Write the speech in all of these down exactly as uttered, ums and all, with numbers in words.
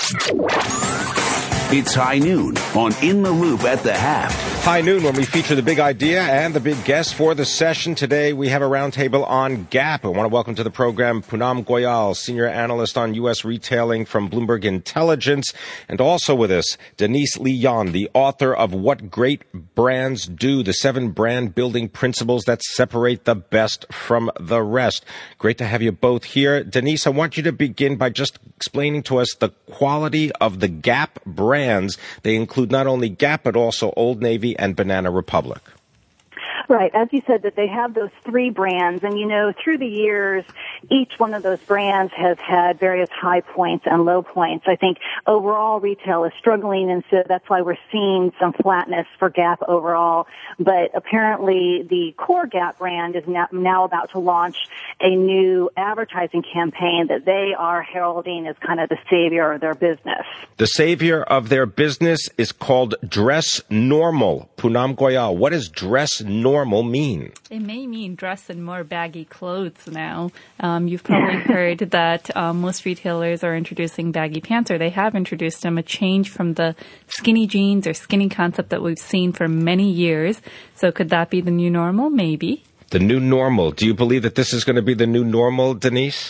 It's High Noon on In the Loop at the Haft. High Noon, when we feature the big idea and the big guest for the session. Today, we have a roundtable on Gap. I want to welcome to the program Poonam Goyal, senior analyst on U S retailing from Bloomberg Intelligence. And also with us, Denise Leon, the author of What Great Brands Do, the seven brand building principles that separate the best from the rest. Great to have you both here. Denise, I want you to begin by just explaining to us the quality of the Gap brands. They include not only Gap, but also Old Navy and Banana Republic. Right. As you said, that they have those three brands. And, you know, through the years, each one of those brands has had various high points and low points. I think overall retail is struggling, and so that's why we're seeing some flatness for Gap overall. But apparently the core Gap brand is now, now about to launch a new advertising campaign that they are heralding as kind of the savior of their business. The savior of their business is called Dress Normal. Poonam Goyal, what does Dress Normal mean? It may mean dress in more baggy clothes now. Um, you've probably heard that um, most retailers are introducing baggy pants, or they have introduced them, a change from the skinny jeans or skinny concept that we've seen for many years. So could that be the new normal? Maybe. The new normal. Do you believe that this is going to be the new normal, Denise?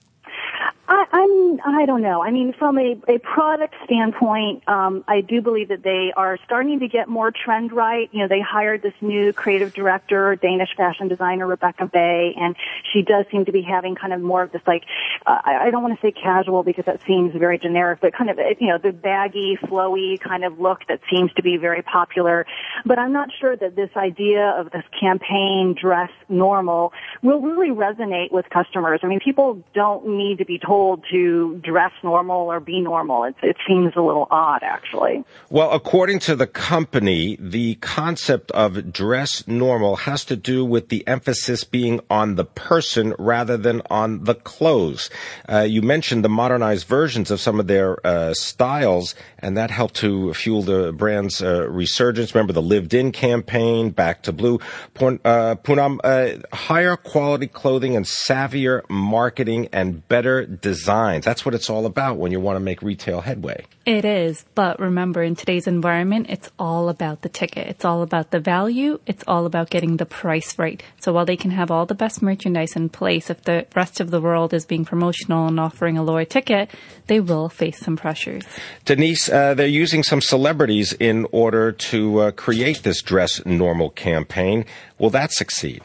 I, I'm, I don't know. I mean, from a, a product standpoint, um, I do believe that they are starting to get more trend right. You know, they hired this new creative director, Danish fashion designer, Rebecca Bay, and she does seem to be having kind of more of this, like, uh, I don't want to say casual because that seems very generic, but kind of, you know, the baggy, flowy kind of look that seems to be very popular. But I'm not sure that this idea of this campaign, Dress Normal, will really resonate with customers. I mean, people don't need to be told to dress normal or be normal. It, it seems a little odd, actually. Well, according to the company, the concept of dress normal has to do with the emphasis being on the person rather than on the clothes. Uh, you mentioned the modernized versions of some of their uh, styles, and that helped to fuel the brand's uh, resurgence. Remember the Lived In campaign, Back to Blue. Uh, Poonam, uh, higher quality clothing and savvier marketing and better designs. That's what it's all about when you want to make retail headway. It is, but remember, in today's environment, it's all about the ticket. It's all about the value. It's all about getting the price right. So while they can have all the best merchandise in place, if the rest of the world is being promotional and offering a lower ticket, they will face some pressures. Denise, uh, they're using some celebrities in order to uh, create this Dress Normal campaign. Will that succeed?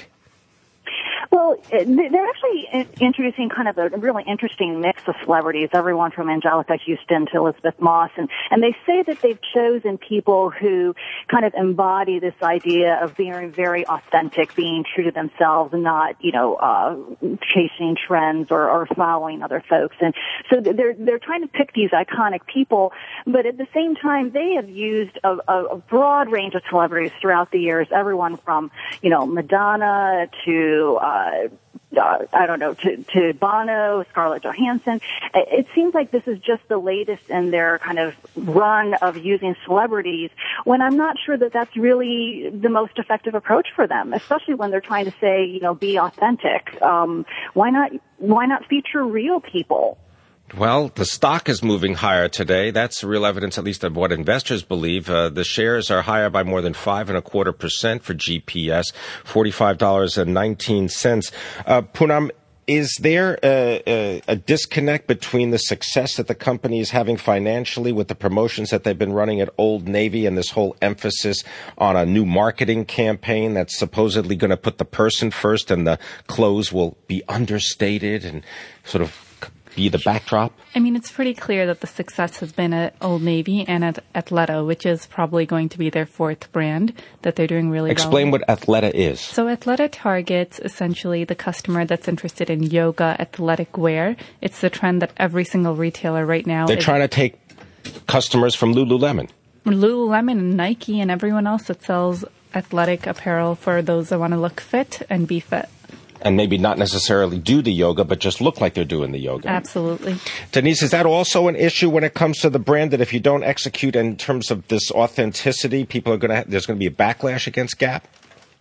Well, they're actually introducing kind of a really interesting mix of celebrities, everyone from Angelica Houston to Elizabeth Moss. And, and they say that they've chosen people who kind of embody this idea of being very authentic, being true to themselves and not, you know, uh, chasing trends or, or following other folks. And so they're, they're trying to pick these iconic people, but at the same time, they have used a, a broad range of celebrities throughout the years, everyone from, you know, Madonna to, uh, Uh, uh, I don't know, to, to Bono, Scarlett Johansson. It seems like this is just the latest in their kind of run of using celebrities, when I'm not sure that that's really the most effective approach for them, especially when they're trying to say, you know, be authentic. Um, why not, why not feature real people? Well, the stock is moving higher today. That's real evidence, at least of what investors believe. Uh, the shares are higher by more than five and a quarter percent for G P S, forty-five dollars and nineteen cents. Uh, Poonam, is there a, a, a disconnect between the success that the company is having financially with the promotions that they've been running at Old Navy and this whole emphasis on a new marketing campaign that's supposedly going to put the person first and the clothes will be understated and sort of be the backdrop? I mean, it's pretty clear that the success has been at Old Navy and at Athleta, which is probably going to be their fourth brand that they're doing really Explain well. Explain what Athleta is. So Athleta targets essentially the customer that's interested in yoga athletic wear. It's the trend that every single retailer right now They're is trying to take customers from Lululemon. Lululemon and Nike and everyone else that sells athletic apparel for those that want to look fit and be fit. And maybe not necessarily do the yoga, but just look like they're doing the yoga. Absolutely. Denise, is that also an issue when it comes to the brand, that if you don't execute in terms of this authenticity, people are going to, there's going to be a backlash against Gap?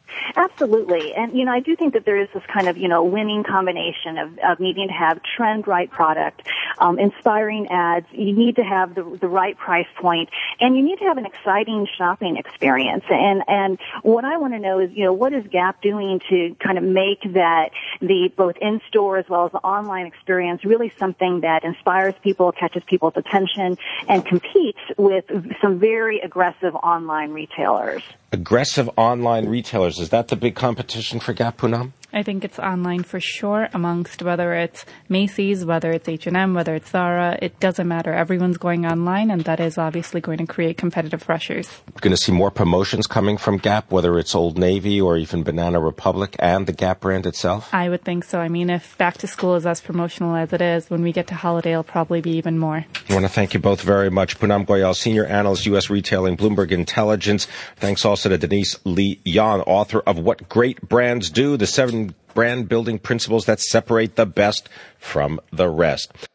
Absolutely. And, you know, I do think that there is this kind of, you know, winning combination of, of needing to have trend-right product, um, inspiring ads. You need to have the, the right price point, and you need to have an exciting shopping experience. And, and what I want to know is, you know, what is Gap doing to kind of make that the both in-store as well as the online experience really something that inspires people, catches people's attention, and competes with some very aggressive online retailers. Aggressive online retailers, is that the big competition for Gap, Poonam? I think it's online for sure, amongst whether it's Macy's, whether it's H and M, whether it's Zara. It doesn't matter. Everyone's going online, and that is obviously going to create competitive pressures. We're going to see more promotions coming from Gap, whether it's Old Navy or even Banana Republic and the Gap brand itself? I would think so. I mean, if back to school is as promotional as it is, when we get to holiday, it'll probably be even more. I want to thank you both very much. Poonam Goyal, Senior Analyst, U S Retailing, Bloomberg Intelligence. Thanks also to Denise Lee Yan, author of What Great Brands Do, the seven brand building principles that separate the best from the rest.